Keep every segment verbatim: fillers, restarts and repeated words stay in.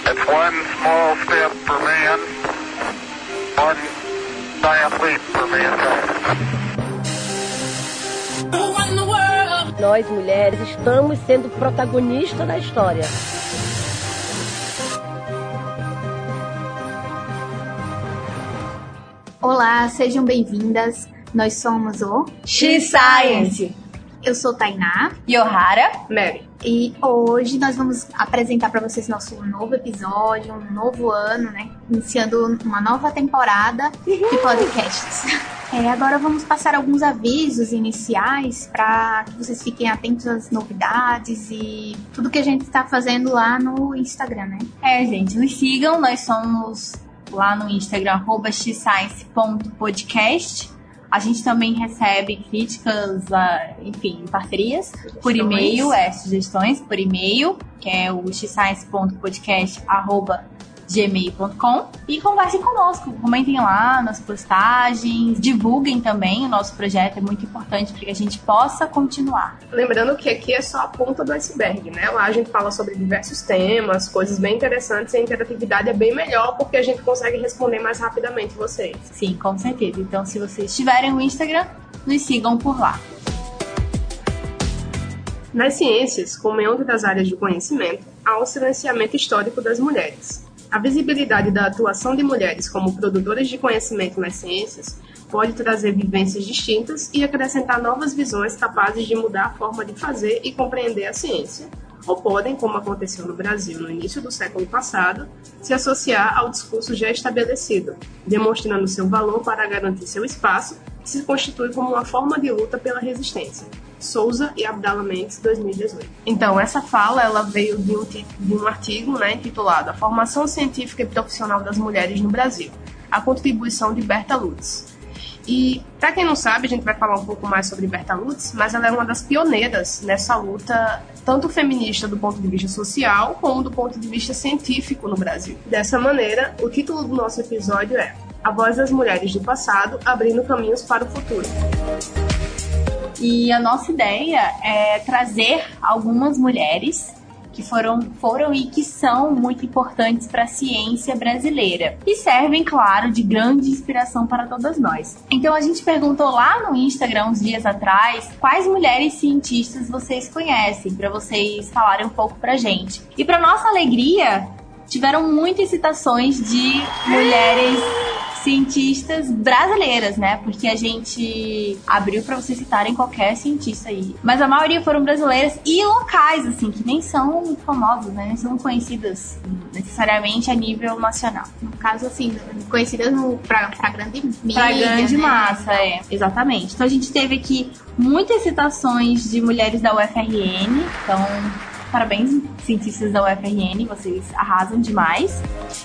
It's one small step for man, one giant leap for mankind. Nós, mulheres, estamos sendo protagonistas da história. Olá, sejam bem-vindas. Nós somos o X-Science. Eu sou Tainá. Yohara. Mary. E hoje nós vamos apresentar para vocês nosso novo episódio, um novo ano, né? Iniciando uma nova temporada de podcasts. É, agora vamos passar alguns avisos iniciais para que vocês fiquem atentos às novidades e tudo que a gente está fazendo lá no Instagram, né? É, gente, nos sigam. Nós somos lá no Instagram, arroba x science ponto podcast. A gente também recebe críticas, enfim, parcerias por e-mail, é, sugestões por e-mail, que é o x science ponto podcast arroba gmail ponto com, e conversem conosco, comentem lá nas postagens, divulguem também o nosso projeto, é muito importante para que a gente possa continuar. Lembrando que aqui é só a ponta do iceberg, né? Lá a gente fala sobre diversos temas, coisas bem interessantes, e a interatividade é bem melhor porque a gente consegue responder mais rapidamente vocês. Sim, com certeza. Então, se vocês tiverem o Instagram, nos sigam por lá. Nas ciências, como em outras áreas de conhecimento, há um silenciamento histórico das mulheres. A visibilidade da atuação de mulheres como produtoras de conhecimento nas ciências pode trazer vivências distintas e acrescentar novas visões capazes de mudar a forma de fazer e compreender a ciência, ou podem, como aconteceu no Brasil no início do século passado, se associar ao discurso já estabelecido, demonstrando seu valor para garantir seu espaço, que se constitui como uma forma de luta pela resistência. Souza e Abdala Mendes, dois mil e dezoito. Então, essa fala ela veio de um, de um artigo, né, intitulado A Formação Científica e Profissional das Mulheres no Brasil, a contribuição de Berta Lutz. E, para quem não sabe, a gente vai falar um pouco mais sobre Berta Lutz, mas ela é uma das pioneiras nessa luta, tanto feminista do ponto de vista social, como do ponto de vista científico no Brasil. Dessa maneira, o título do nosso episódio é A Voz das Mulheres do Passado, abrindo caminhos para o futuro. E a nossa ideia é trazer algumas mulheres que foram, foram e que são muito importantes para a ciência brasileira. E servem, claro, de grande inspiração para todas nós. Então a gente perguntou lá no Instagram, uns dias atrás, quais mulheres cientistas vocês conhecem, para vocês falarem um pouco pra gente. E para nossa alegria, tiveram muitas citações de mulheres cientistas brasileiras, né? Porque a gente abriu pra vocês citarem qualquer cientista aí. Mas a maioria foram brasileiras e locais, assim, que nem são famosas, né? Nem são conhecidas necessariamente a nível nacional. No caso, assim, conhecidas no, pra, pra grande mídia, Pra grande né? massa, é. Exatamente. Então a gente teve aqui muitas citações de mulheres da U F R N. Então, parabéns, cientistas da U F R N. Vocês arrasam demais.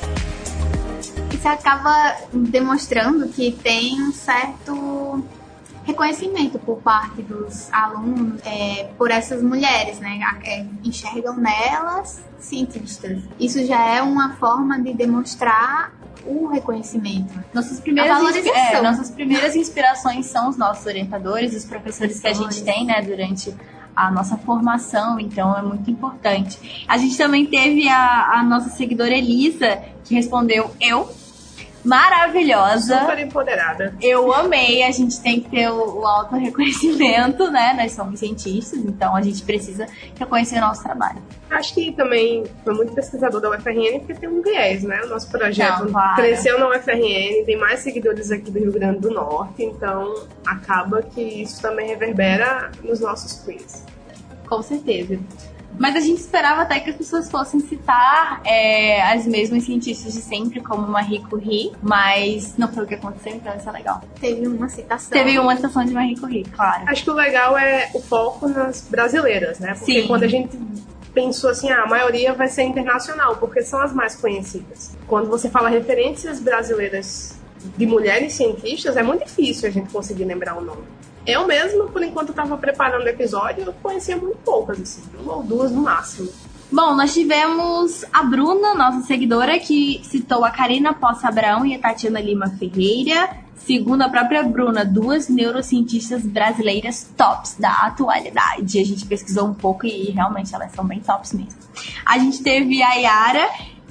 Isso acaba demonstrando que tem um certo reconhecimento por parte dos alunos é, por essas mulheres, né? É, enxergam nelas cientistas. Isso já é uma forma de demonstrar o reconhecimento. Nossas primeiras, inspi- é, nossas primeiras inspirações são os nossos orientadores, os professores que a gente tem, né, durante a nossa formação, então é muito importante. A gente também teve a, a nossa seguidora Elisa, que respondeu eu. Maravilhosa. Super empoderada. Eu amei. A gente tem que ter o, o auto-reconhecimento, né? Nós somos cientistas, então a gente precisa reconhecer o nosso trabalho. Acho que também foi muito pesquisador da U F R N porque tem um viés, né? O nosso projeto Não, claro. cresceu na U F R N, tem mais seguidores aqui do Rio Grande do Norte, então acaba que isso também reverbera nos nossos quiz. Com certeza. Mas a gente esperava até que as pessoas fossem citar é, as mesmas cientistas de sempre, como Marie Curie, mas não foi o que aconteceu, então isso é legal. Teve uma citação. Teve uma citação de Marie Curie, claro. Acho que o legal é o foco nas brasileiras, né? Porque Sim. quando a gente pensou assim, ah, a maioria vai ser internacional, porque são as mais conhecidas. Quando você fala referências brasileiras de mulheres cientistas, é muito difícil a gente conseguir lembrar o nome. Eu mesma, por enquanto, estava preparando o episódio, eu conhecia muito poucas, assim, uma ou duas no máximo. Bom, nós tivemos a Bruna, nossa seguidora, que citou a Karina Poça Abraão e a Tatiana Lima Ferreira. Segundo a própria Bruna, duas neurocientistas brasileiras tops da atualidade. A gente pesquisou um pouco e realmente elas são bem tops mesmo. A gente teve a Yara,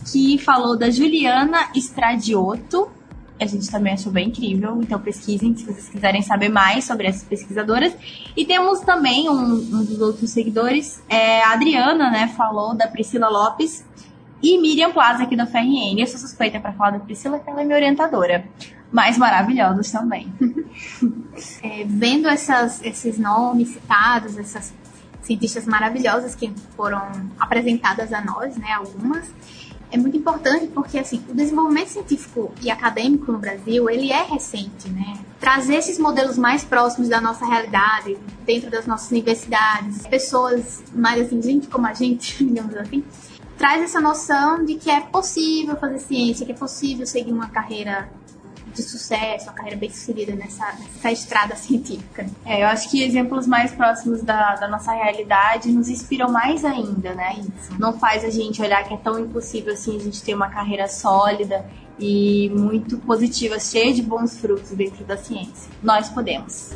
que falou da Juliana Stradiotto. A gente também achou bem incrível, então pesquisem se vocês quiserem saber mais sobre essas pesquisadoras. E temos também um, um dos outros seguidores, é, a Adriana, né, falou da Priscila Lopes e Miriam Plaza aqui da F R N. Eu sou suspeita para falar da Priscila, que ela é minha orientadora, mas maravilhosos também. É, vendo essas, esses nomes citados, essas cientistas maravilhosas que foram apresentadas a nós, né, algumas, é muito importante porque, assim, o desenvolvimento científico e acadêmico no Brasil, ele é recente, né? Trazer esses modelos mais próximos da nossa realidade, dentro das nossas universidades, pessoas mais, assim, gente como a gente, digamos assim, traz essa noção de que é possível fazer ciência, que é possível seguir uma carreira de sucesso, uma carreira bem sucedida nessa, nessa estrada científica. É, eu acho que exemplos mais próximos da, da nossa realidade nos inspiram mais ainda, né? Isso. Não faz a gente olhar que é tão impossível assim a gente ter uma carreira sólida e muito positiva, cheia de bons frutos dentro da ciência. Nós podemos.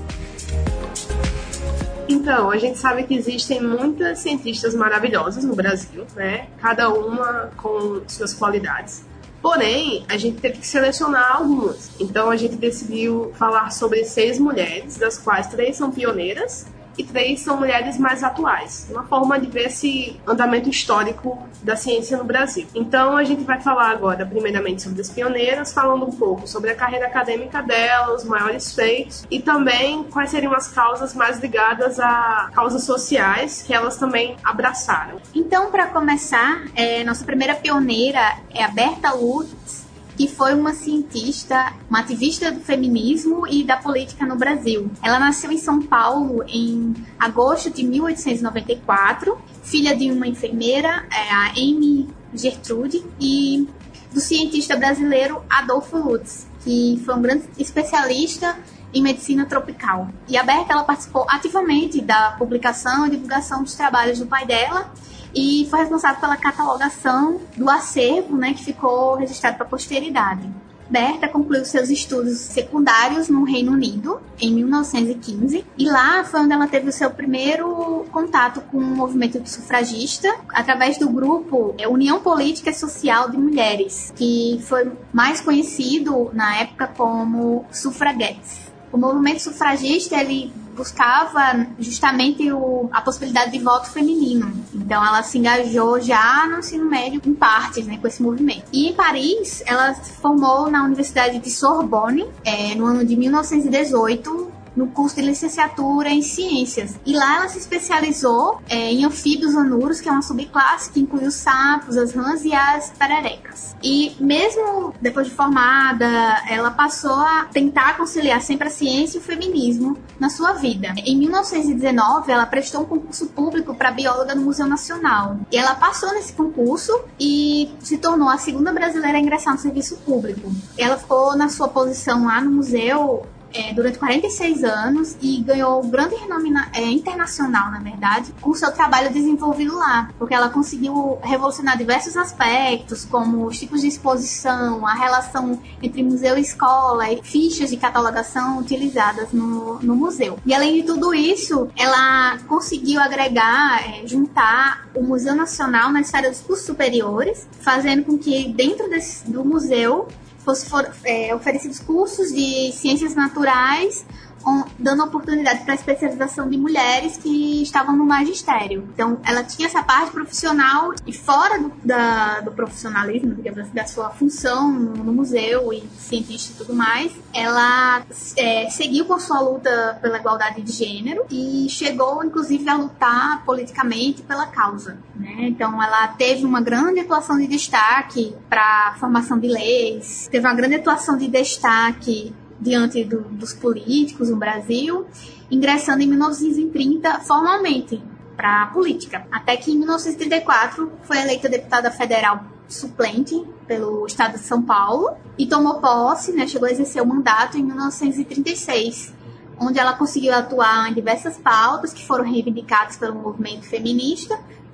Então, a gente sabe que existem muitas cientistas maravilhosas no Brasil, né? Cada uma com suas qualidades. Porém, a gente teve que selecionar algumas. Então, a gente decidiu falar sobre seis mulheres, das quais três são pioneiras e três são mulheres mais atuais. Uma forma de ver esse andamento histórico da ciência no Brasil. Então, a gente vai falar agora, primeiramente, sobre as pioneiras, falando um pouco sobre a carreira acadêmica delas, os maiores feitos, e também quais seriam as causas mais ligadas a causas sociais que elas também abraçaram. Então, para começar, é, nossa primeira pioneira é a Berta Lutz, que foi uma cientista, uma ativista do feminismo e da política no Brasil. Ela nasceu em São Paulo em agosto de mil oitocentos e noventa e quatro, filha de uma enfermeira, a Amy Gertrude, e do cientista brasileiro Adolfo Lutz, que foi um grande especialista em medicina tropical. E a Berta, ela participou ativamente da publicação e divulgação dos trabalhos do pai dela, e foi responsável pela catalogação do acervo, né, que ficou registrado para a posteridade. Berta concluiu seus estudos secundários no Reino Unido, em mil novecentos e quinze, e lá foi onde ela teve o seu primeiro contato com o movimento sufragista, através do grupo União Política e Social de Mulheres, que foi mais conhecido na época como sufraguetes. O movimento sufragista, ele buscava justamente o, a possibilidade de voto feminino. Então, ela se engajou já no ensino médio, em partes, né, com esse movimento. E em Paris, ela se formou na Universidade de Sorbonne, é, no ano de mil novecentos e dezoito, no curso de licenciatura em ciências. E lá ela se especializou é, em anfíbios anuros, que é uma subclasse que inclui os sapos, as rãs e as pererecas. E mesmo depois de formada, ela passou a tentar conciliar sempre a ciência e o feminismo na sua vida. Em mil novecentos e dezenove, ela prestou um concurso público para bióloga no Museu Nacional. E ela passou nesse concurso e se tornou a segunda brasileira a ingressar no serviço público. Ela ficou na sua posição lá no museu É, durante quarenta e seis anos e ganhou grande renome é, internacional, na verdade, com o seu trabalho desenvolvido lá, porque ela conseguiu revolucionar diversos aspectos, como os tipos de exposição, a relação entre museu e escola, e fichas de catalogação utilizadas no, no museu. E além de tudo isso, ela conseguiu agregar, é, juntar o Museu Nacional na esfera dos cursos superiores, fazendo com que dentro desse, do museu fosse for, é, oferecidos cursos de ciências naturais, on, dando oportunidade para a especialização de mulheres que estavam no magistério. Então, ela tinha essa parte profissional e fora do, da, do profissionalismo, digamos, da sua função no, no museu e cientista e tudo mais, ela é, seguiu com a sua luta pela igualdade de gênero e chegou, inclusive, a lutar politicamente pela causa, né? Então, ela teve uma grande atuação de destaque para a formação de leis, teve uma grande atuação de destaque diante do, dos políticos no Brasil, ingressando em mil novecentos e trinta formalmente para a política. Até que em mil novecentos e trinta e quatro foi eleita deputada federal suplente pelo estado de São Paulo e tomou posse, né, chegou a exercer o mandato em mil novecentos e trinta e seis, onde ela conseguiu atuar em diversas pautas que foram reivindicadas pelo movimento feminista,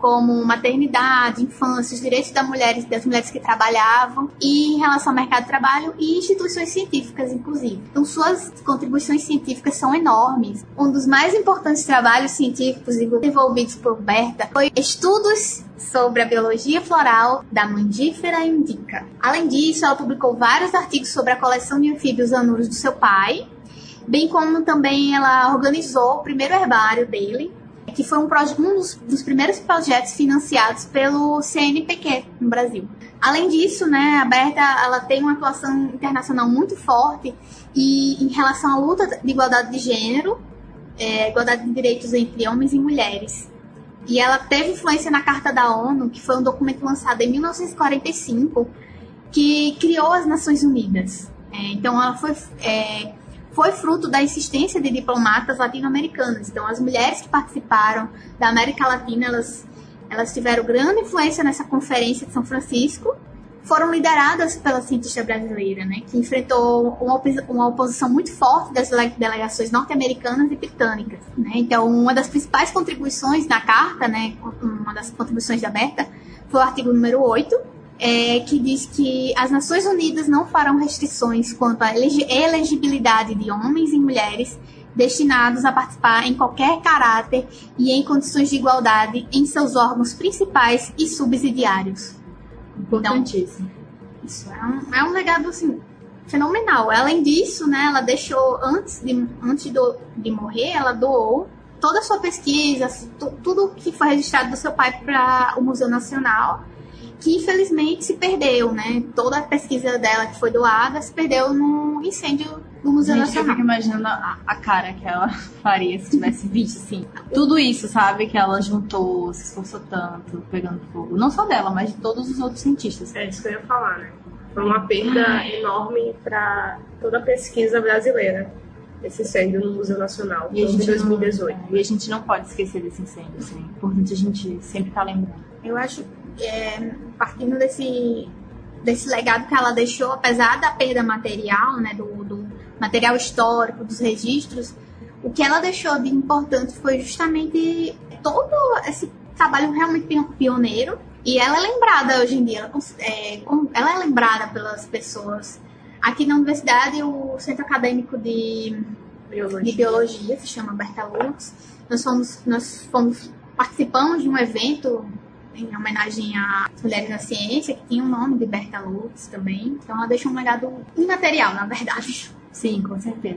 como maternidade, infância, os direitos das mulheres, das mulheres que trabalhavam, e em relação ao mercado de trabalho e instituições científicas, inclusive. Então, suas contribuições científicas são enormes. Um dos mais importantes trabalhos científicos desenvolvidos por Berta foi estudos sobre a biologia floral da Mangifera indica. Além disso, ela publicou vários artigos sobre a coleção de anfíbios anuros do seu pai, bem como também ela organizou o primeiro herbário dele, que foi um, um dos, dos primeiros projetos financiados pelo C N P Q no Brasil. Além disso, né, a Berta ela tem uma atuação internacional muito forte e em relação à luta de igualdade de gênero, é, igualdade de direitos entre homens e mulheres. E ela teve influência na Carta da ONU, que foi um documento lançado em mil novecentos e quarenta e cinco, que criou as Nações Unidas. É, então, ela foi, é, foi fruto da insistência de diplomatas latino-americanos. Então, as mulheres que participaram da América Latina, elas, elas tiveram grande influência nessa conferência de São Francisco, foram lideradas pela cientista brasileira, né, que enfrentou uma, opos uma oposição muito forte das delegações norte-americanas e britânicas. Né? Então, uma das principais contribuições na carta, né, uma das contribuições da Berta, foi o artigo número oito, é, que diz que as Nações Unidas não farão restrições quanto à elegibilidade de homens e mulheres destinados a participar em qualquer caráter e em condições de igualdade em seus órgãos principais e subsidiários. Importantíssimo. Então, isso é um, é um legado, assim, fenomenal. Além disso, né, ela deixou, antes de, antes do, de morrer, ela doou toda a sua pesquisa, tu, tudo que foi registrado do seu pai para o Museu Nacional, que infelizmente se perdeu, né? Toda a pesquisa dela que foi doada se perdeu no incêndio do Museu Gente, Nacional. Eu fico imaginando a, a cara que ela faria se tivesse visto, assim, tudo isso, sabe? Que ela juntou, se esforçou tanto, pegando fogo. Não só dela, mas de todos os outros cientistas. É isso que eu ia falar, né? Foi uma perda Ai. enorme para toda a pesquisa brasileira, esse incêndio no Museu Nacional, em dois mil e dezoito. Não, e a gente não pode esquecer desse incêndio, assim. É importante a gente sempre estar lembrando. Eu acho que, é, partindo desse, desse legado que ela deixou, apesar da perda material, né, do, do material histórico, dos registros, o que ela deixou de importante foi justamente todo esse trabalho realmente pioneiro. E ela é lembrada hoje em dia, é, ela é lembrada pelas pessoas. Aqui na universidade, o Centro Acadêmico de Biologia, de Biologia se chama Berta Lutz. Nós fomos, nós fomos, participamos de um evento em homenagem às mulheres na ciência, que tinha o nome de Berta Lutz também. Então ela deixa um legado imaterial, na verdade. Sim, com certeza.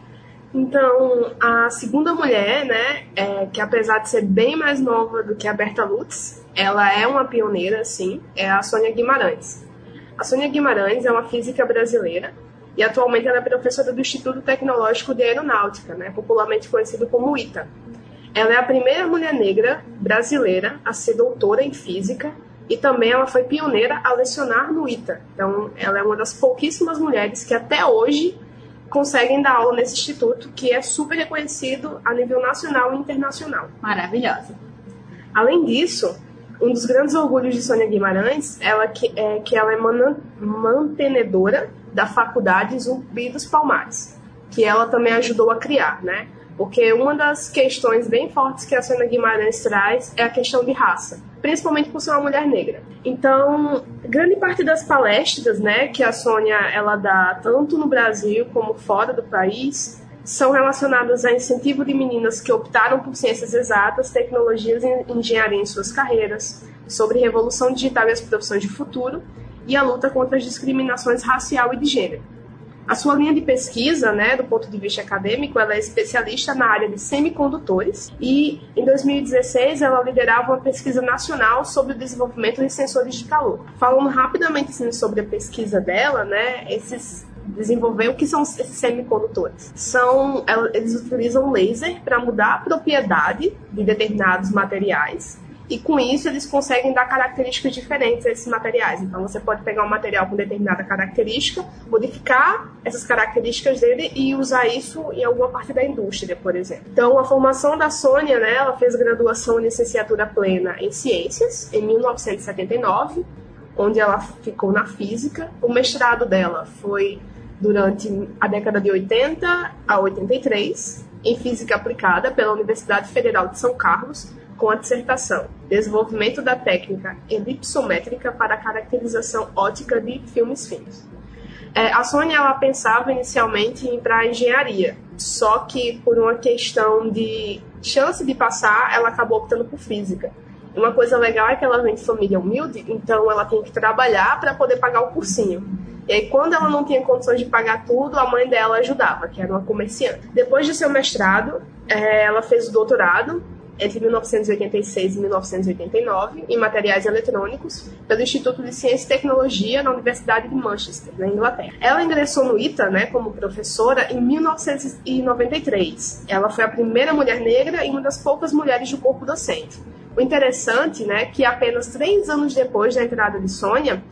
Então, a segunda mulher, né, é, que apesar de ser bem mais nova do que a Berta Lutz, ela é uma pioneira, sim, é a Sônia Guimarães. A Sônia Guimarães é uma física brasileira e atualmente ela é professora do Instituto Tecnológico de Aeronáutica, né, popularmente conhecido como ITA. Ela é a primeira mulher negra brasileira a ser doutora em física e também ela foi pioneira a lecionar no ITA. Então, ela é uma das pouquíssimas mulheres que até hoje conseguem dar aula nesse instituto, que é super reconhecido a nível nacional e internacional. Maravilhosa. Além disso, um dos grandes orgulhos de Sônia Guimarães ela que, é que ela é man mantenedora da Faculdade Zumbi dos Palmares, que ela também ajudou a criar, né? Porque uma das questões bem fortes que a Sônia Guimarães traz é a questão de raça, principalmente por ser uma mulher negra. Então, grande parte das palestras, né, que a Sônia ela dá tanto no Brasil como fora do país são relacionadas a incentivo de meninas que optaram por ciências exatas, tecnologias e engenharia em suas carreiras, sobre revolução digital e as profissões de futuro e a luta contra as discriminações racial e de gênero. A sua linha de pesquisa, né, do ponto de vista acadêmico, ela é especialista na área de semicondutores e, em dois mil e dezesseis, ela liderava uma pesquisa nacional sobre o desenvolvimento de sensores de calor. Falando rapidamente assim, sobre a pesquisa dela, né, esses desenvolver o que são esses semicondutores. São, eles utilizam laser para mudar a propriedade de determinados materiais e com isso eles conseguem dar características diferentes a esses materiais. Então você pode pegar um material com determinada característica, modificar essas características dele e usar isso em alguma parte da indústria, por exemplo. Então a formação da Sônia, né, ela fez graduação e licenciatura plena em ciências em mil novecentos e setenta e nove, onde ela ficou na física. O mestrado dela foi durante a década de oitenta a oitenta e três, em Física Aplicada pela Universidade Federal de São Carlos, com a dissertação Desenvolvimento da técnica elipsométrica para a caracterização ótica de filmes finos. É, a Sônia ela pensava inicialmente em ir para a engenharia, só que por uma questão de chance de passar, ela acabou optando por física. Uma coisa legal é que ela vem de família humilde, então ela tem que trabalhar para poder pagar o cursinho. E aí, quando ela não tinha condições de pagar tudo, a mãe dela ajudava, que era uma comerciante. Depois de seu mestrado, é, ela fez o doutorado, entre mil novecentos e oitenta e seis e mil novecentos e oitenta e nove, em materiais eletrônicos, pelo Instituto de Ciência e Tecnologia na Universidade de Manchester, na Inglaterra. Ela ingressou no I T A, né, como professora em mil novecentos e noventa e três. Ela foi a primeira mulher negra e uma das poucas mulheres do corpo docente. O interessante, né, que apenas três anos depois da entrada de Sônia,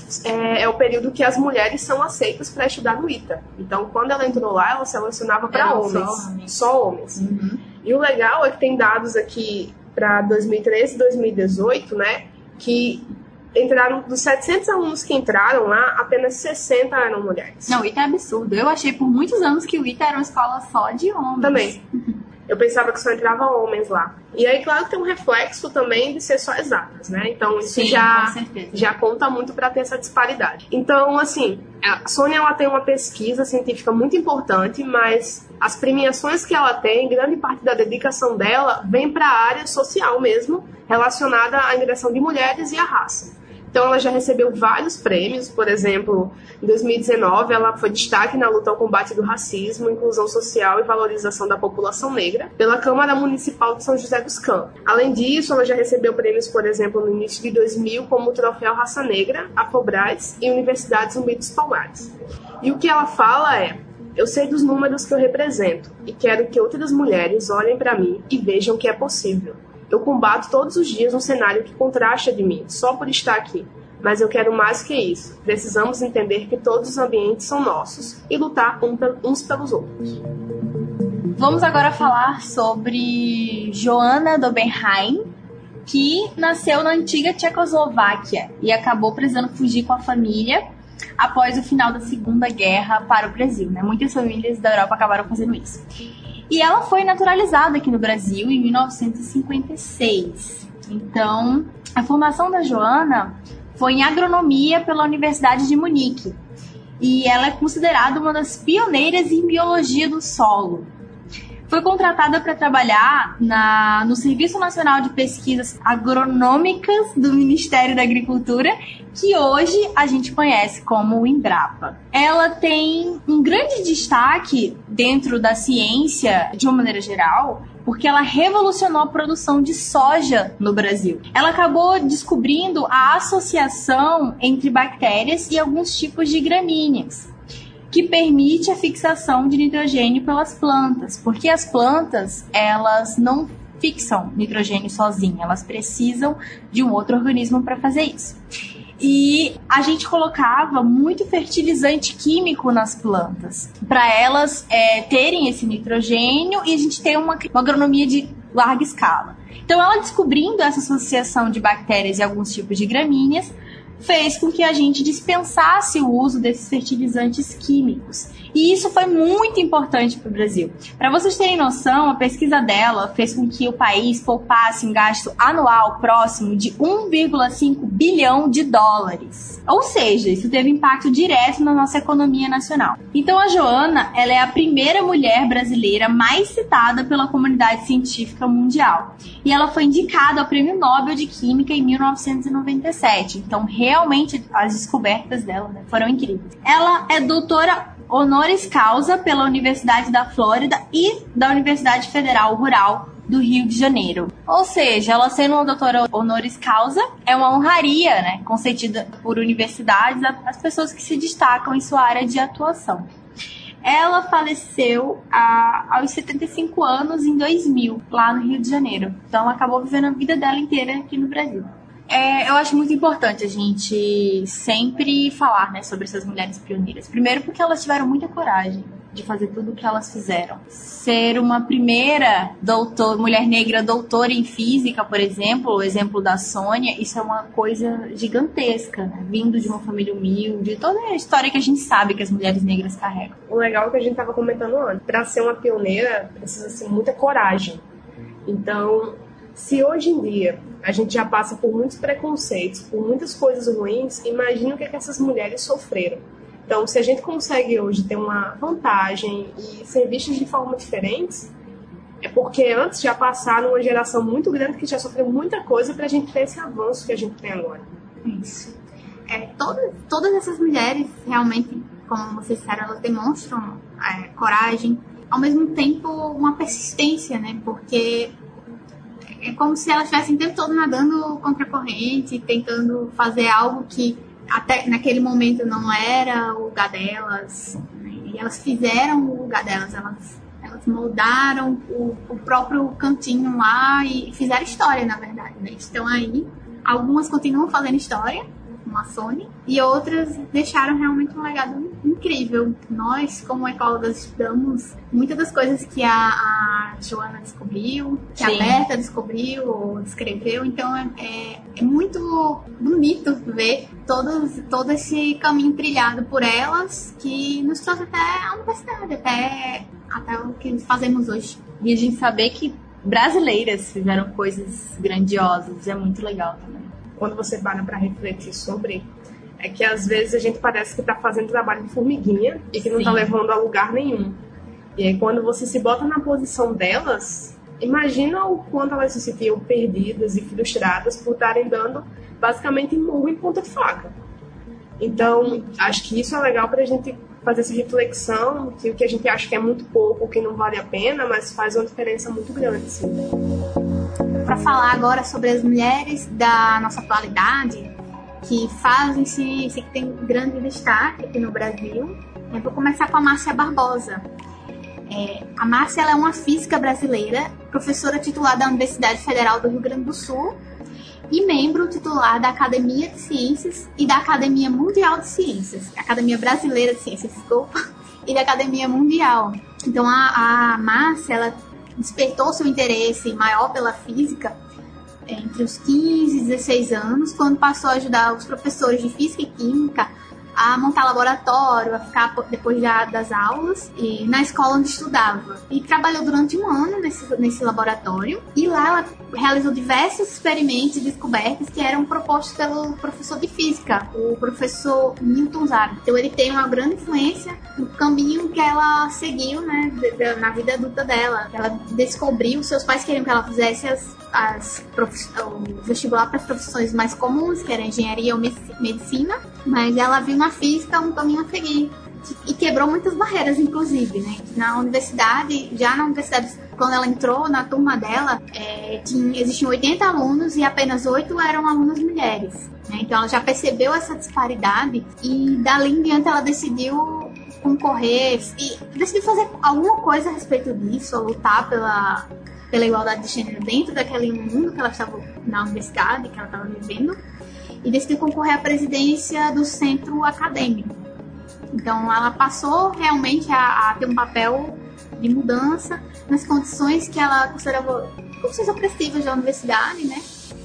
é, é o período que as mulheres são aceitas para estudar no I T A. Então, quando ela entrou lá, ela selecionava para homens, só homens. Só homens. Uhum. E o legal é que tem dados aqui para dois mil e treze e dois mil e dezoito, né, que entraram, dos setecentos alunos que entraram lá, apenas sessenta eram mulheres. Não, o I T A é absurdo. Eu achei por muitos anos que o I T A era uma escola só de homens. Também. Eu pensava que só entrava homens lá. E aí, claro que tem um reflexo também de ser só exatas, né? Então, isso Sim, já, já conta muito para ter essa disparidade. Então, assim, a Sônia ela tem uma pesquisa científica muito importante, mas as premiações que ela tem, grande parte da dedicação dela, vem para a área social mesmo, relacionada à ingressão de mulheres e à raça. Então, ela já recebeu vários prêmios. Por exemplo, em dois mil e dezenove, ela foi destaque na luta ao combate do racismo, inclusão social e valorização da população negra pela Câmara Municipal de São José dos Campos. Além disso, ela já recebeu prêmios, por exemplo, no início de dois mil, como o Troféu Raça Negra, Afobras e Universidade Zumbi dos Palmares. E o que ela fala é: eu sei dos números que eu represento e quero que outras mulheres olhem para mim e vejam que é possível. Eu combato todos os dias um cenário que contrasta de mim, só por estar aqui. Mas eu quero mais que isso. Precisamos entender que todos os ambientes são nossos e lutar uns pelos outros. Vamos agora falar sobre Joanna Dobenheim, que nasceu na antiga Tchecoslováquia e acabou precisando fugir com a família após o final da Segunda Guerra para o Brasil, né? Muitas famílias da Europa acabaram fazendo isso. E ela foi naturalizada aqui no Brasil em mil novecentos e cinquenta e seis. Então, a formação da Joanna foi em agronomia pela Universidade de Munique. E ela é considerada uma das pioneiras em biologia do solo. Foi contratada para trabalhar na, no Serviço Nacional de Pesquisas Agronômicas do Ministério da Agricultura, que hoje a gente conhece como o Embrapa. Ela tem um grande destaque dentro da ciência, de uma maneira geral, porque ela revolucionou a produção de soja no Brasil. Ela acabou descobrindo a associação entre bactérias e alguns tipos de gramíneas, que permite a fixação de nitrogênio pelas plantas, porque as plantas, elas não fixam nitrogênio sozinhas, elas precisam de um outro organismo para fazer isso. E a gente colocava muito fertilizante químico nas plantas, para elas é, terem esse nitrogênio e a gente ter uma, uma agronomia de larga escala. Então, ela descobrindo essa associação de bactérias e alguns tipos de gramíneas, fez com que a gente dispensasse o uso desses fertilizantes químicos. E isso foi muito importante para o Brasil. Para vocês terem noção, a pesquisa dela fez com que o país poupasse um gasto anual próximo de um vírgula cinco bilhão de dólares. Ou seja, isso teve impacto direto na nossa economia nacional. Então a Joanna, ela é a primeira mulher brasileira mais citada pela comunidade científica mundial. E ela foi indicada ao Prêmio Nobel de Química em mil novecentos e noventa e sete. Então, realmente, as descobertas dela, né, foram incríveis. Ela é doutora honoris causa pela Universidade da Flórida e da Universidade Federal Rural do Rio de Janeiro. Ou seja, ela sendo uma doutora honoris causa, é uma honraria, né, concedida por universidades às pessoas que se destacam em sua área de atuação. Ela faleceu a, aos setenta e cinco anos em dois mil, lá no Rio de Janeiro. Então, ela acabou vivendo a vida dela inteira aqui no Brasil. É, eu acho muito importante a gente sempre falar, né, sobre essas mulheres pioneiras. Primeiro porque elas tiveram muita coragem de fazer tudo o que elas fizeram. Ser uma primeira doutor, mulher negra doutora em física, por exemplo, o exemplo da Sônia, isso é uma coisa gigantesca, né? Vindo de uma família humilde, toda a história que a gente sabe que as mulheres negras carregam. O legal é que a gente estava comentando antes. Para ser uma pioneira, precisa ser muita coragem. Então, Se hoje em dia a gente já passa por muitos preconceitos, por muitas coisas ruins, imagina o que, é que essas mulheres sofreram. Então, se a gente consegue hoje ter uma vantagem e ser vistas de forma diferente, é porque antes já passaram uma geração muito grande que já sofreu muita coisa para a gente ter esse avanço que a gente tem agora. Isso. É, todas, todas essas mulheres, realmente, como vocês disseram, elas demonstram é, coragem, ao mesmo tempo uma persistência, né? Porque é como se elas estivessem o tempo todo nadando contra a corrente, tentando fazer algo que até naquele momento não era o lugar delas, né? E elas fizeram o lugar delas, elas, elas moldaram o, o próprio cantinho lá e fizeram história, na verdade, né? Estão aí, algumas continuam fazendo história, como a Sony, e outras deixaram realmente um legado incrível. Nós, como ecólogas, estudamos muitas das coisas que a, a Joana descobriu, que Sim. a Berta descobriu ou descreveu, então é, é, é muito bonito ver todos, todo esse caminho trilhado por elas, que nos trouxe até a universidade, até, até o que fazemos hoje. E a gente saber que brasileiras fizeram coisas grandiosas, é muito legal também. Quando você para para refletir sobre, é que às vezes a gente parece que está fazendo trabalho de formiguinha e que não está levando a lugar nenhum. E aí quando você se bota na posição delas, imagina o quanto elas se sentiam perdidas e frustradas por estarem dando basicamente murro em ponta de faca. Então, acho que isso é legal para a gente fazer essa reflexão, que o que a gente acha que é muito pouco, que não vale a pena, mas faz uma diferença muito grande, assim. Para falar agora sobre as mulheres da nossa atualidade, que fazem-se, que tem grande destaque aqui no Brasil, eu vou começar com a Márcia Barbosa. É, a Márcia ela é uma física brasileira, professora titular da Universidade Federal do Rio Grande do Sul e membro titular da Academia de Ciências e da Academia Mundial de Ciências, Academia Brasileira de Ciências, desculpa, e da Academia Mundial. Então a, a Márcia, ela despertou seu interesse maior pela física entre os quinze e dezesseis anos, quando passou a ajudar os professores de física e química a montar laboratório, a ficar depois já das aulas e na escola onde estudava. E trabalhou durante um ano nesse, nesse laboratório e lá ela realizou diversos experimentos e descobertas que eram propostos pelo professor de física, o professor Newton Zaro. Então ele tem uma grande influência no caminho que ela seguiu, né, na vida adulta dela. Ela descobriu, seus pais queriam que ela fizesse as, as prof, o vestibular para as profissões mais comuns, que era engenharia ou medicina, mas ela viu na física um caminho a seguir e quebrou muitas barreiras, inclusive, né? Na universidade, já na universidade, quando ela entrou na turma dela, é, tinha, existiam oitenta alunos e apenas oito eram alunas mulheres, né? Então ela já percebeu essa disparidade e dali em diante ela decidiu concorrer e decidiu fazer alguma coisa a respeito disso, lutar pela, pela igualdade de gênero dentro daquele mundo que ela estava na universidade, que ela estava vivendo, e decidiu concorrer à presidência do centro acadêmico. Então ela passou realmente a, a ter um papel de mudança nas condições que ela considerava condições opressivas da universidade, né,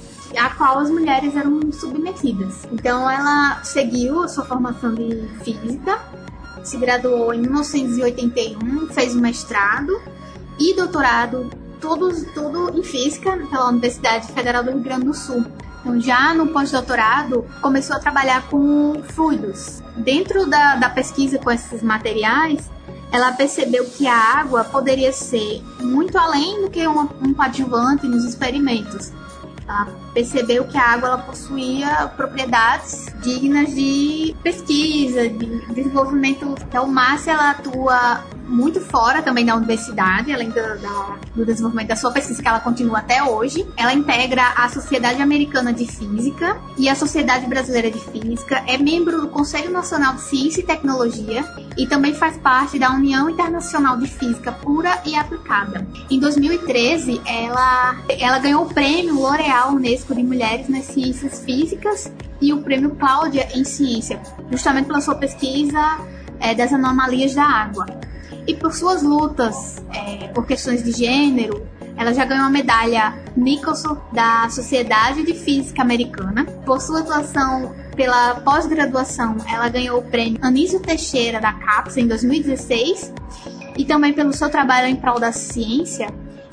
a qual as mulheres eram submetidas. Então ela seguiu a sua formação de física, se graduou em mil novecentos e oitenta e um, fez um mestrado e doutorado, tudo, tudo em física pela Universidade Federal do Rio Grande do Sul. Então, já no pós-doutorado, começou a trabalhar com fluidos. Dentro da, da pesquisa com esses materiais, ela percebeu que a água poderia ser muito além do que um, um coadjuvante nos experimentos. Ela percebeu que a água ela possuía propriedades dignas de pesquisa, de desenvolvimento. Então, Márcia ela atua muito fora também da universidade, além do, da, do desenvolvimento da sua pesquisa, que ela continua até hoje. Ela integra a Sociedade Americana de Física e a Sociedade Brasileira de Física, é membro do Conselho Nacional de Ciência e Tecnologia e também faz parte da União Internacional de Física Pura e Aplicada. Em dois mil e treze, ela, ela ganhou o prêmio L'Oréal Unesco de Mulheres nas Ciências Físicas e o prêmio Cláudia em Ciência, justamente pela sua pesquisa é, das anomalias da água. E por suas lutas é, por questões de gênero, ela já ganhou a medalha Nicholson da Sociedade de Física Americana. Por sua atuação pela pós-graduação, ela ganhou o prêmio Anísio Teixeira da CAPES em dois mil e dezesseis. E também pelo seu trabalho em prol da ciência,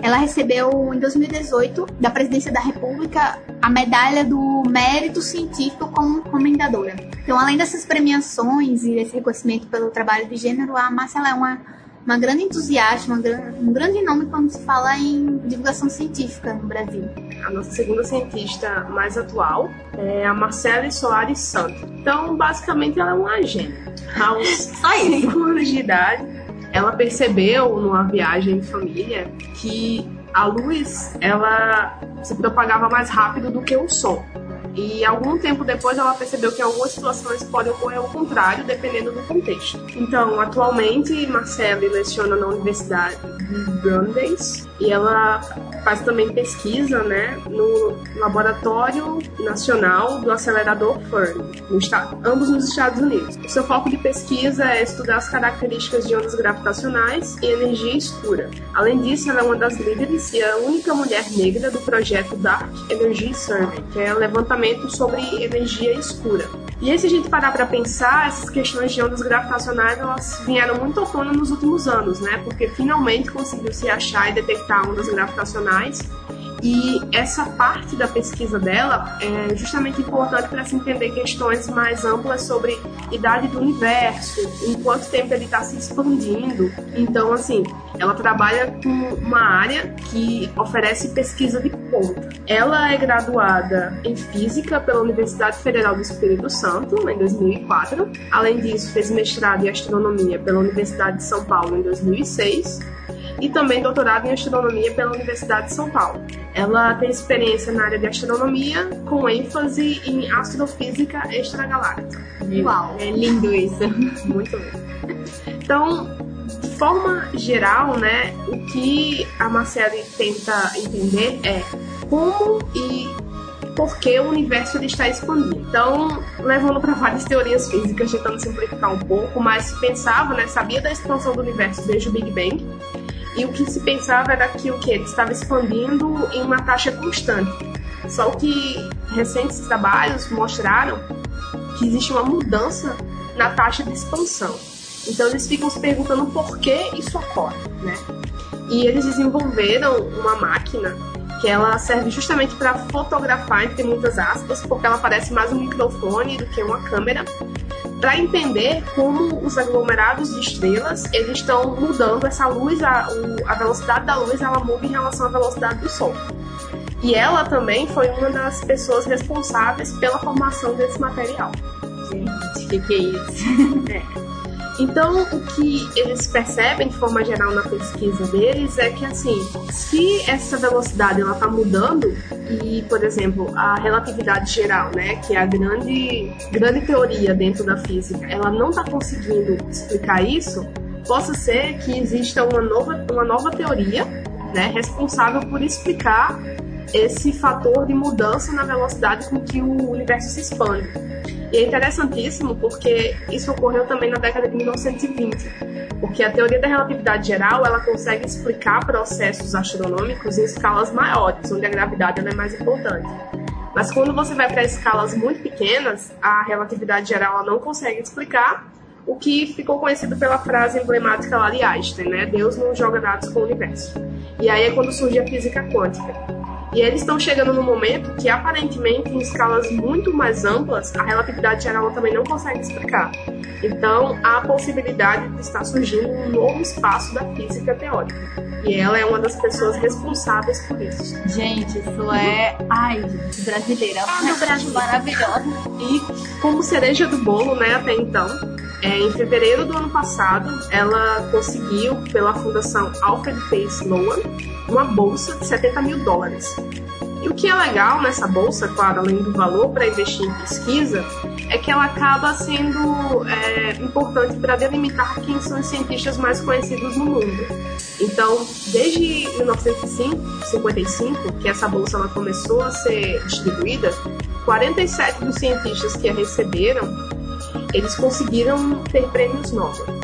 Ela recebeu, em dois mil e dezoito, da Presidência da República, a medalha do Mérito Científico como comendadora. Então, além dessas premiações e desse reconhecimento pelo trabalho de gênero, a Márcia ela é uma, uma grande entusiasta, uma, um grande nome quando se fala em divulgação científica no Brasil. A nossa segunda cientista mais atual é a Marcele Soares Santos. Então, basicamente, ela é uma gênia. Aos cinco anos de idade, ela percebeu numa viagem em família que a luz ela se propagava mais rápido do que o som. E algum tempo depois ela percebeu que algumas situações podem ocorrer ao contrário, dependendo do contexto. Então, atualmente, Marcele leciona na Universidade de Brandeis e ela faz também pesquisa, né, no Laboratório Nacional do Acelerador Fermi, no estado, ambos nos Estados Unidos. O seu foco de pesquisa é estudar as características de ondas gravitacionais e energia escura. Além disso, ela é uma das líderes e a única mulher negra do projeto Dark Energy Survey, que é o levantamento sobre energia escura. E aí, se a gente parar para pensar, essas questões de ondas gravitacionais elas vieram muito à tona nos últimos anos, né? Porque finalmente conseguiu se achar e detectar ondas gravitacionais. E essa parte da pesquisa dela é justamente importante para se entender questões mais amplas sobre idade do universo, em quanto tempo ele está se expandindo. Então, assim, ela trabalha com uma área que oferece pesquisa de ponta. Ela é graduada em Física pela Universidade Federal do Espírito Santo, em dois mil e quatro. Além disso, fez mestrado em Astronomia pela Universidade de São Paulo, em dois mil e seis. E também doutorado em Astronomia pela Universidade de São Paulo. Ela tem experiência na área de astronomia, com ênfase em astrofísica extragaláctica. Uau, é lindo isso. Muito bem. Então, de forma geral, né, o que a Marcele tenta entender é como e por que o universo ele está expandindo. Então, levando para várias teorias físicas, tentando simplificar um pouco, mas se pensava, né, sabia da expansão do universo desde o Big Bang. E o que se pensava era que o que ele estava expandindo em uma taxa constante. Só que recentes trabalhos mostraram que existe uma mudança na taxa de expansão. Então eles ficam se perguntando por que isso ocorre, né? E eles desenvolveram uma máquina que ela serve justamente para fotografar, entre muitas aspas, porque ela parece mais um microfone do que uma câmera, para entender como os aglomerados de estrelas eles estão mudando essa luz, a, a velocidade da luz ela muda em relação à velocidade do Sol. E ela também foi uma das pessoas responsáveis pela formação desse material. Gente, o que, que é isso? É. Então, o que eles percebem de forma geral na pesquisa deles é que, assim, se essa velocidade ela está mudando e, por exemplo, a relatividade geral, né, que é a grande, grande teoria dentro da física, ela não está conseguindo explicar isso, possa ser que exista uma nova, uma nova teoria, né, responsável por explicar esse fator de mudança na velocidade com que o universo se expande. E é interessantíssimo porque isso ocorreu também na década de mil novecentos e vinte, porque a teoria da relatividade geral ela consegue explicar processos astronômicos em escalas maiores, onde a gravidade ela é mais importante. Mas quando você vai para escalas muito pequenas, a relatividade geral ela não consegue explicar, o que ficou conhecido pela frase emblemática lá de Einstein, né? Deus não joga dados com o universo. E aí é quando surge a física quântica. E eles estão chegando no momento que, aparentemente, em escalas muito mais amplas, a relatividade geral também não consegue explicar. Então, há a possibilidade de estar surgindo um novo espaço da física teórica. E ela é uma das pessoas responsáveis por isso. Gente, isso é... Ai, gente, brasileira. É do Brasil maravilhosa. E, como cereja do bolo, né, até então, é, em fevereiro do ano passado, ela conseguiu, pela Fundação Alfred P. Sloan, uma bolsa de setenta mil dólares. E o que é legal nessa bolsa, claro, além do valor para investir em pesquisa, é que ela acaba sendo é, importante para delimitar quem são os cientistas mais conhecidos no mundo. Então, desde mil novecentos e cinquenta e cinco, que essa bolsa ela começou a ser distribuída, quarenta e sete dos cientistas que a receberam, eles conseguiram ter prêmios Nobel.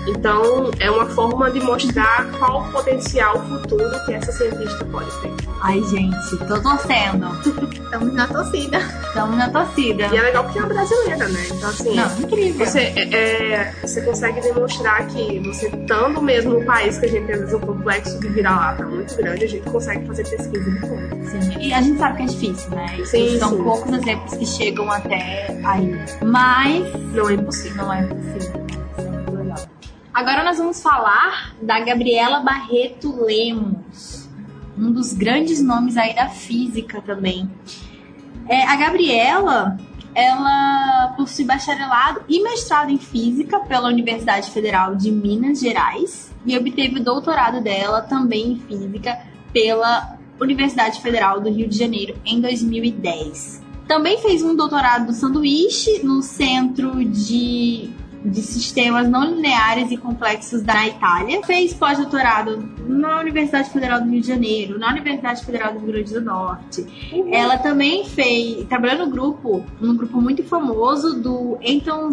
Então, é uma forma de mostrar qual o potencial futuro que essa cientista pode ter. Ai, gente, tô torcendo. Estamos na torcida. Estamos na torcida. E é legal porque é uma brasileira, né? Então, assim, Não, incrível. Você, é, é, você consegue demonstrar que você, estando mesmo no país que a gente tem, às vezes, um complexo de vira-lata muito grande, a gente consegue fazer pesquisa de fundo. Sim, e a gente sabe que é difícil, né? E Sim, são sim. poucos exemplos que chegam até aí. Mas Não é impossível. não é possível. Isso é muito legal. Agora nós vamos falar da Gabriela Barreto Lemos, um dos grandes nomes aí da física também. É, a Gabriela, ela possui bacharelado e mestrado em física pela Universidade Federal de Minas Gerais e obteve o doutorado dela também em física pela Universidade Federal do Rio de Janeiro em dois mil e dez. Também fez um doutorado do sanduíche no Centro de, de Sistemas Não Lineares e Complexos da Itália. Fez pós-doutorado na Universidade Federal do Rio de Janeiro, na Universidade Federal do Rio Grande do Norte. Uhum. Ela também fez, trabalhou no grupo, num grupo muito famoso do Anton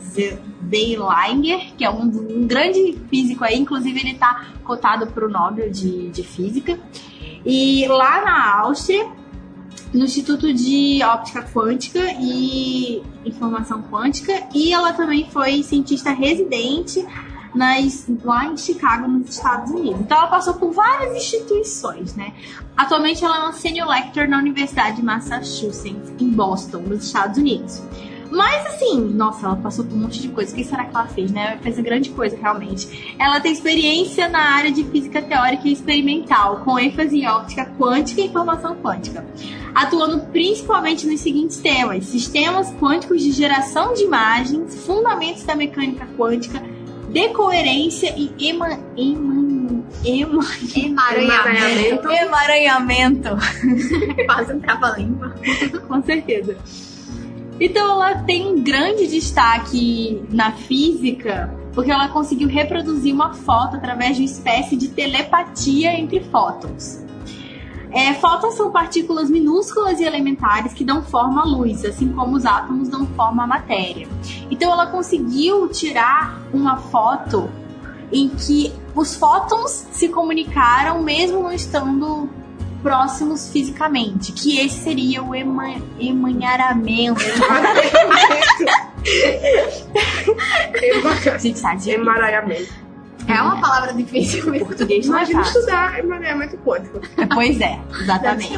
Zeilinger, que é um, um grande físico aí, inclusive ele está cotado para o Nobel de, de Física. E lá na Áustria, no Instituto de Óptica Quântica e Informação Quântica, e ela também foi cientista residente nas, lá em Chicago, nos Estados Unidos. Então ela passou por várias instituições, né? Atualmente ela é uma senior lecturer na Universidade de Massachusetts, em Boston, nos Estados Unidos. Mas assim, nossa, ela passou por um monte de coisa. O que será que ela fez, né? Ela fez uma grande coisa, realmente. Ela tem experiência na área de física teórica e experimental, com ênfase em óptica quântica e informação quântica, atuando principalmente nos seguintes temas: sistemas quânticos de geração de imagens, fundamentos da mecânica quântica, decoerência e ema, ema, ema, Emaranhamento. emaranhamento. Quase um trava-língua. Com certeza. Então ela tem um grande destaque na física porque ela conseguiu reproduzir uma foto através de uma espécie de telepatia entre fótons. É, fótons são partículas minúsculas e elementares que dão forma à luz, assim como os átomos dão forma à matéria. Então ela conseguiu tirar uma foto em que os fótons se comunicaram mesmo não estando próximos fisicamente, que esse seria o ema, emanharamento. Gente, tá de Emaranhamento. É uma palavra difícil mesmo. Português não é Imagina fácil. estudar emaranhamento quântico. Pois é, exatamente.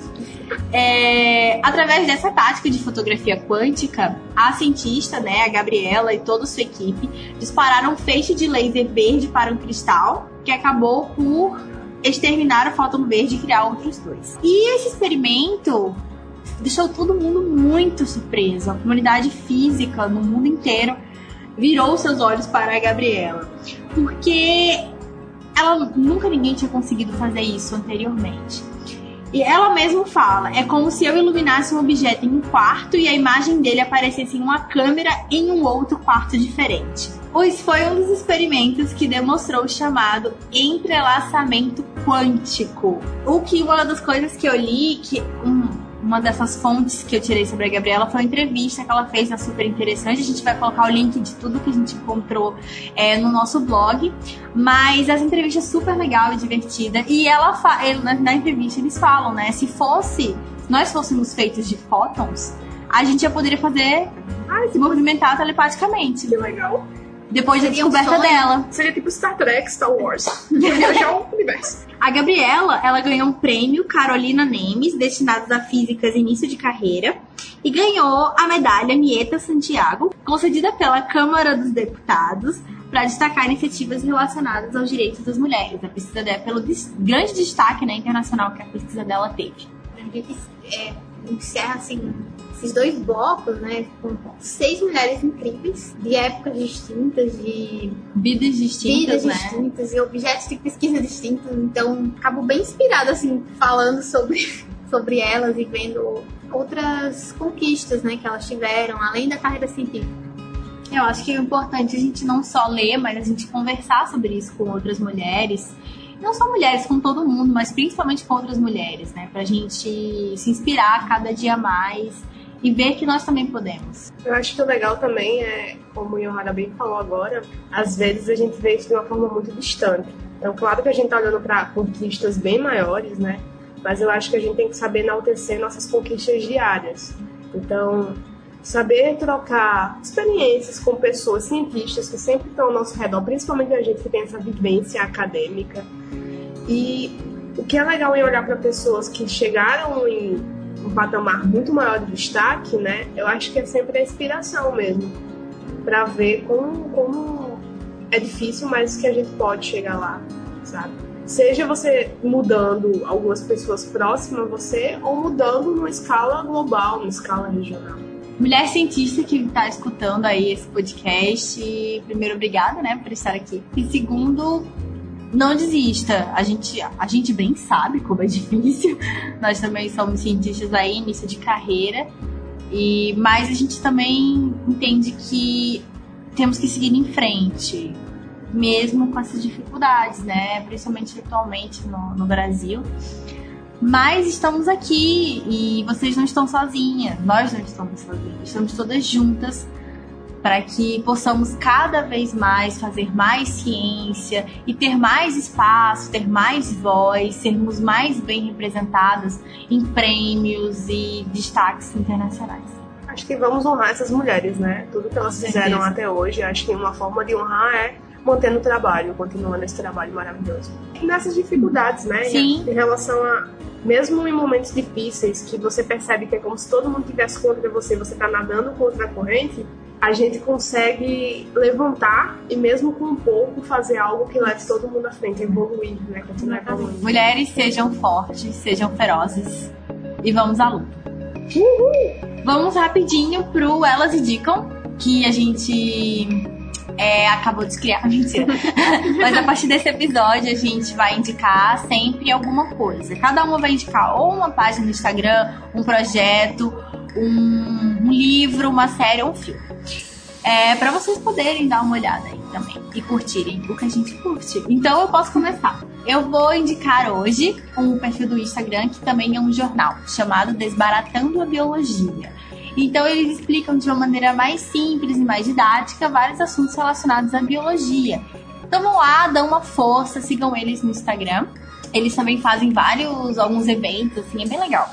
É, através dessa tática de fotografia quântica, a cientista, né, a Gabriela e toda a sua equipe dispararam um feixe de laser verde para um cristal que acabou por exterminar o fóton verde e criar outros dois. E esse experimento deixou todo mundo muito surpreso. A comunidade física no mundo inteiro virou seus olhos para a Gabriela, porque ela nunca ninguém tinha conseguido fazer isso anteriormente. E ela mesma fala: é como se eu iluminasse um objeto em um quarto e a imagem dele aparecesse em uma câmera em um outro quarto diferente. Pois foi um dos experimentos que demonstrou o chamado entrelaçamento quântico. O que uma das coisas que eu li, que um, uma dessas fontes que eu tirei sobre a Gabriela foi uma entrevista que ela fez, é super interessante. A gente vai colocar o link de tudo que a gente encontrou é, no nosso blog. Mas essa entrevista é super legal e divertida. E ela fa- ele, na, na entrevista eles falam, né? Se fosse, se nós fôssemos feitos de fótons, a gente já poderia fazer, ah, se movimentar telepaticamente. Que legal. Depois da Seria um descoberta sonho. dela. Seria tipo Star Trek, Star Wars. Viajar o universo. A Gabriela, ela ganhou um prêmio Carolina Nemes, destinado a físicas início de carreira, e ganhou a medalha Mieta Santiago, concedida pela Câmara dos Deputados, para destacar iniciativas relacionadas aos direitos das mulheres. A pesquisa dela, pelo des- grande destaque, né, internacional que a pesquisa dela teve. A gente é, encerra assim esses dois blocos, né, com seis mulheres incríveis, de épocas distintas, de Vidas distintas, vidas né? distintas e objetos de pesquisa distintos. Então, acabo bem inspirada, assim, falando sobre, sobre elas e vendo outras conquistas, né, que elas tiveram, além da carreira científica. Eu acho que é importante a gente não só ler, mas a gente conversar sobre isso com outras mulheres. Não só mulheres, com todo mundo, mas principalmente com outras mulheres, né? Pra gente se inspirar cada dia mais e ver que nós também podemos. Eu acho que o legal também é, como o Yohara bem falou agora, às vezes a gente vê isso de uma forma muito distante. Então, claro que a gente está olhando para conquistas bem maiores, né? Mas eu acho que a gente tem que saber enaltecer nossas conquistas diárias. Então, saber trocar experiências com pessoas, cientistas que sempre estão ao nosso redor, principalmente a gente que tem essa vivência acadêmica. E o que é legal em olhar para pessoas que chegaram em um patamar muito maior de destaque, né? Eu acho que é sempre a inspiração mesmo, para ver como, como é difícil, mas que a gente pode chegar lá, sabe? Seja você mudando algumas pessoas próximas a você ou mudando numa escala global, numa escala regional. Mulher cientista que está escutando aí esse podcast, primeiro, obrigada, né, por estar aqui. E segundo, não desista. A gente, a gente bem sabe como é difícil. Nós também somos cientistas aí, início de carreira. E, mas a gente também entende que temos que seguir em frente, mesmo com essas dificuldades, né? Principalmente atualmente no, no Brasil. Mas estamos aqui e vocês não estão sozinhas, nós não estamos sozinhas, estamos todas juntas para que possamos cada vez mais fazer mais ciência e ter mais espaço, ter mais voz, sermos mais bem representadas em prêmios e destaques internacionais. Acho que vamos honrar essas mulheres, né? Tudo que elas fizeram até hoje, acho que uma forma de honrar é mantendo o trabalho, continuando esse trabalho maravilhoso. Nessas dificuldades, né? Sim. Em relação a, mesmo em momentos difíceis, que você percebe que é como se todo mundo estivesse contra você, você está nadando contra a corrente, a gente consegue levantar e mesmo com um pouco fazer algo que leve todo mundo à frente, evoluir, né? Continuar evoluindo. Mulheres, sejam fortes, sejam ferozes e vamos à luta. Uhul! Vamos rapidinho pro Elas Indicam, que a gente é, acabou de criar, mentira. Mas a partir desse episódio a gente vai indicar sempre alguma coisa. Cada uma vai indicar ou uma página no Instagram, um projeto, um, um livro, uma série ou um filme. É, para vocês poderem dar uma olhada aí também e curtirem o que a gente curte. Então eu posso começar. Eu vou indicar hoje um perfil do Instagram que também é um jornal, chamado Desbaratando a Biologia. Então eles explicam de uma maneira mais simples e mais didática vários assuntos relacionados à biologia. Então vão lá, dão uma força, sigam eles no Instagram. Eles também fazem vários, alguns eventos, assim, é bem legal.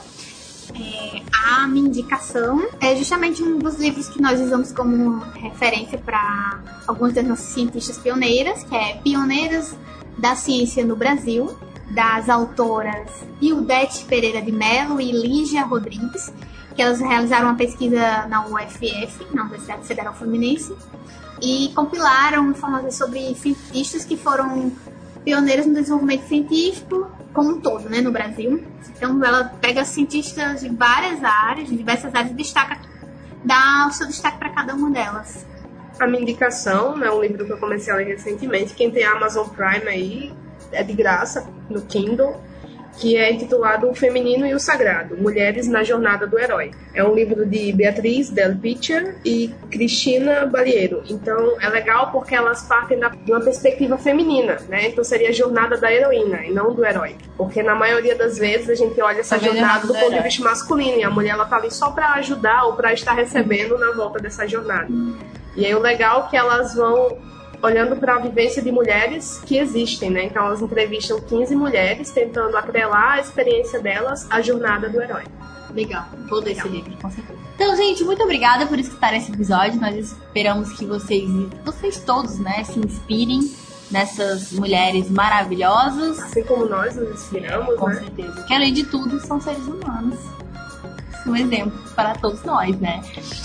É, a minha indicação é justamente um dos livros que nós usamos como referência para algumas das nossas cientistas pioneiras, que é Pioneiras da Ciência no Brasil, das autoras Ildete Pereira de Mello e Lígia Rodrigues, que elas realizaram uma pesquisa na U F F, na Universidade Federal Fluminense, e compilaram informações sobre cientistas que foram pioneiros no desenvolvimento científico como um todo, né, no Brasil. Então ela pega cientistas de várias áreas, de diversas áreas, e destaca, dá o seu destaque para cada uma delas. A minha indicação, né, um livro que eu comecei a ler recentemente, quem tem a Amazon Prime aí, é de graça, no Kindle, que é intitulado O Feminino e o Sagrado, Mulheres na Jornada do Herói. É um livro de Beatriz Del Pitcher e Cristina Balieiro. Então, é legal porque elas partem da, de uma perspectiva feminina, né? Então, seria a jornada da heroína e não do herói. Porque, na maioria das vezes, a gente olha essa Também jornada do ponto herói. de vista masculino. E a mulher, ela tá ali só para ajudar ou para estar recebendo na volta dessa jornada. E aí, o legal é que elas vão olhando para a vivência de mulheres que existem, né? Então elas entrevistam quinze mulheres, tentando atrelar a experiência delas à jornada do herói. Legal, vou ler esse livro, com certeza. Então, gente, muito obrigada por escutar esse episódio. Nós esperamos que vocês, vocês todos, né, se inspirem nessas mulheres maravilhosas. Assim como nós nos inspiramos, Com né? certeza. Que além de tudo, são seres humanos. Um exemplo para todos nós, né?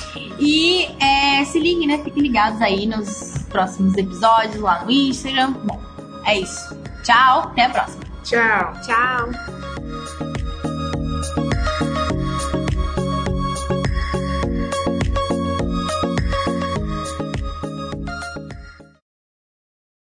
E é, se liguem, né? Fiquem ligados aí nos próximos episódios lá no Instagram. Bom, é isso. Tchau, até a próxima. Tchau. Tchau!